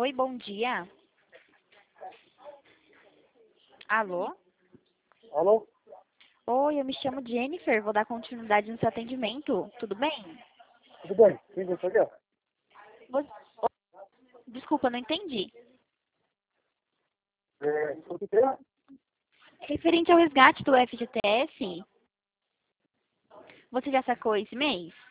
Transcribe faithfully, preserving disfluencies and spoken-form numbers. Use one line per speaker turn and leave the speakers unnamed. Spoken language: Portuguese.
Oi, bom dia. Alô?
Alô?
Oi, eu me chamo Jennifer, vou dar continuidade no seu atendimento. Tudo bem?
Tudo bem? Quem você quer?
Vo- Desculpa, não entendi.
É, o que é?
Referente ao resgate do F G T S, você já sacou esse mês?